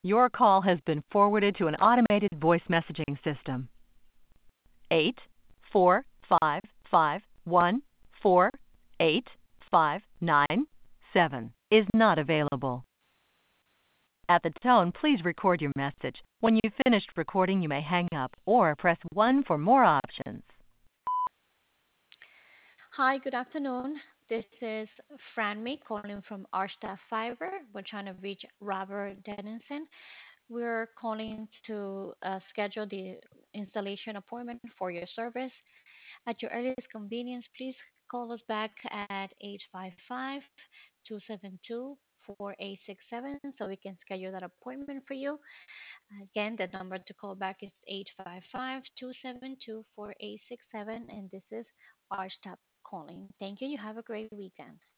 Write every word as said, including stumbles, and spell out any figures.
Your call has been forwarded to an automated voice messaging system. Eight four five five one four eight five nine seven is not available. At the tone, please record your message. When you've finished recording, you may hang up or press one for more options. Hi, good afternoon. This is Franmy calling from Arsta Fiber. We're trying to reach Robert Dennison. We're calling to uh, schedule the installation appointment for your service. At your earliest convenience, please call us back at eight five five, two seven two, four eight six seven so we can schedule that appointment for you. Again, the number to call back is eight five five, two seven two, four eight six seven, and this is Arsta calling. Thank you. You have a great weekend.